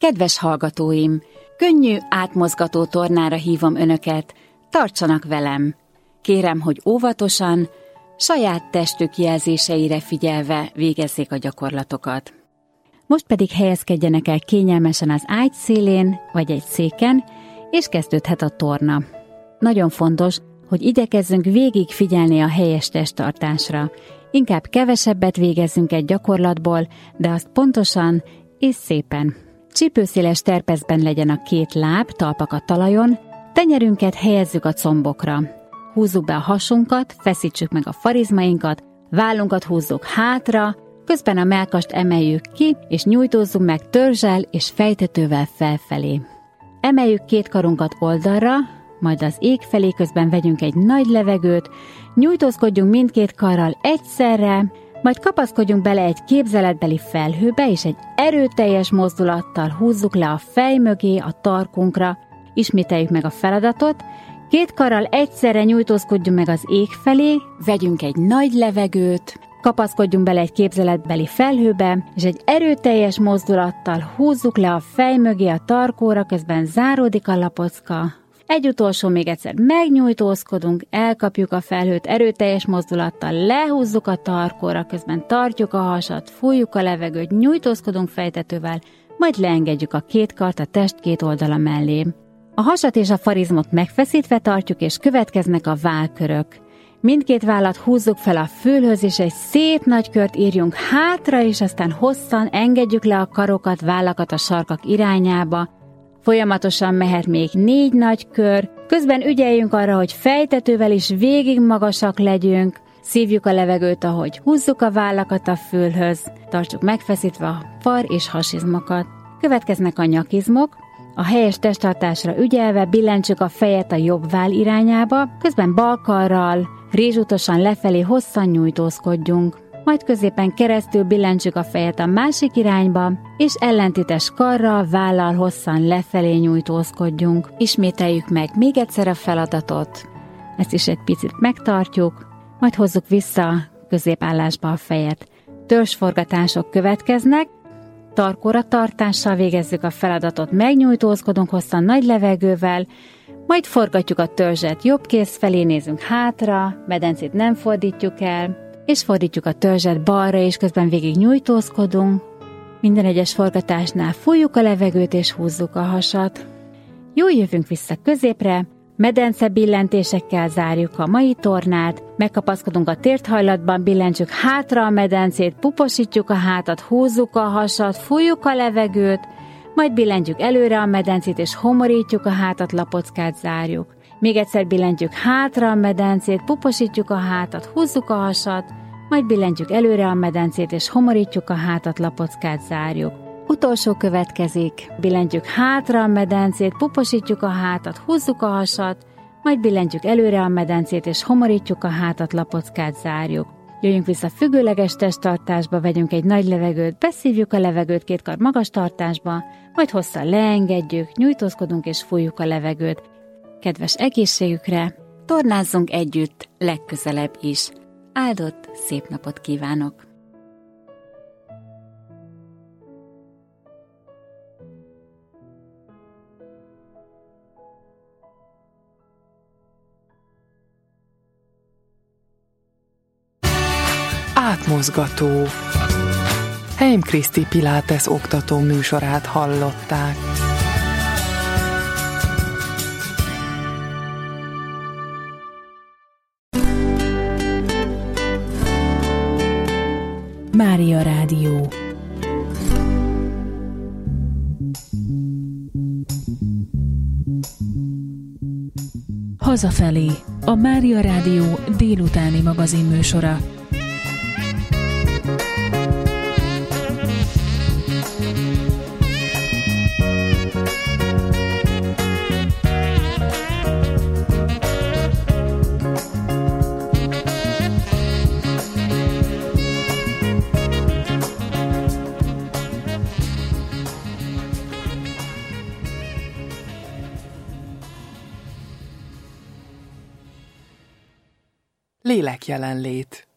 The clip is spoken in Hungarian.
Kedves hallgatóim, könnyű, átmozgató tornára hívom önöket, tartsanak velem. Kérem, hogy óvatosan, saját testük jelzéseire figyelve végezzék a gyakorlatokat. Most pedig helyezkedjenek el kényelmesen az ágy szélén vagy egy széken, és kezdődhet a torna. Nagyon fontos, hogy igyekezzünk végig figyelni a helyes testtartásra. Inkább kevesebbet végezzünk egy gyakorlatból, de azt pontosan és szépen. Csípőszéles terpeszben legyen a két láb, talpak a talajon, tenyerünket helyezzük a combokra. Húzzuk be a hasunkat, feszítsük meg a farizmainkat, vállunkat húzzuk hátra, közben a mellkast emeljük ki, és nyújtózzunk meg törzsel és fejtetővel felfelé. Emeljük két karunkat oldalra, majd az ég felé, közben vegyünk egy nagy levegőt, nyújtózkodjunk mindkét karral egyszerre, majd kapaszkodjunk bele egy képzeletbeli felhőbe, és egy erőteljes mozdulattal húzzuk le a fej mögé, a tarkunkra. Ismételjük meg a feladatot, két karral egyszerre nyújtózkodjunk meg az ég felé, vegyünk egy nagy levegőt, kapaszkodjunk bele egy képzeletbeli felhőbe, és egy erőteljes mozdulattal húzzuk le a fej mögé, a tarkóra, közben záródik a lapocka. Egy utolsó, még egyszer megnyújtózkodunk, elkapjuk a felhőt, erőteljes mozdulattal lehúzzuk a tarkóra, közben tartjuk a hasat, fújjuk a levegőt, nyújtózkodunk fejtetővel, majd leengedjük a két kart a test két oldala mellé. A hasat és a farizmot megfeszítve tartjuk, és következnek a vállkörök. Mindkét vállat húzzuk fel a fülhöz, és egy szép nagy kört írjunk hátra, és aztán hosszan engedjük le a karokat, vállakat a sarkak irányába. Folyamatosan mehet még 4 nagy kör, közben ügyeljünk arra, hogy fejtetővel is végig magasak legyünk, szívjuk a levegőt, ahogy húzzuk a vállakat a fülhöz, tartsuk megfeszítve a far és hasizmokat. Következnek a nyakizmok, a helyes testtartásra ügyelve billentsük a fejet a jobb váll irányába, közben bal karral, rézsútosan lefelé hosszan nyújtózkodjunk. Majd középen keresztül billentsük a fejet a másik irányba, és ellentétes karral, vállal hosszan lefelé nyújtózkodjunk. Ismételjük meg még egyszer a feladatot, ezt is egy picit megtartjuk, majd hozzuk vissza középállásba a fejet. Törzsforgatások következnek, tarkóra tartással végezzük a feladatot, megnyújtózkodunk hosszan nagy levegővel, majd forgatjuk a törzset jobb kéz felé, nézünk hátra, medencét nem fordítjuk el, és fordítjuk a törzset balra, és közben végig nyújtózkodunk. Minden egyes forgatásnál fújjuk a levegőt, és húzzuk a hasat. Jól jövünk vissza középre, medence billentésekkel zárjuk a mai tornát, megkapaszkodunk a térthajlatban, billentsük hátra a medencét, puposítjuk a hátat, húzzuk a hasat, fújjuk a levegőt, majd billentjük előre a medencét, és homorítjuk a hátat, lapockát zárjuk. Még egyszer billentjük hátra a medencét, puposítjuk a hátat, húzzuk a hasat, majd billentjük előre a medencét, és homorítjuk a hátat, lapockát zárjuk. Utolsó következik, billentjük hátra a medencét, puposítjuk a hátat, húzzuk a hasat, majd billentjük előre a medencét, és homorítjuk a hátat, lapockát zárjuk. Jöjjünk vissza függőleges testtartásba, vegyünk egy nagy levegőt, beszívjuk a levegőt két kar magas tartásba, majd hosszan leengedjük, nyújtózkodunk és fújjuk a levegőt. Kedves egészségükre, tornázzunk együtt legközelebb is. Áldott, szép napot kívánok! Átmozgató. Heim Kriszti Pilates oktató műsorát hallották. Mária Rádió. Hazafelé, a Mária Rádió délutáni magazinműsora. Lélekjelenlét.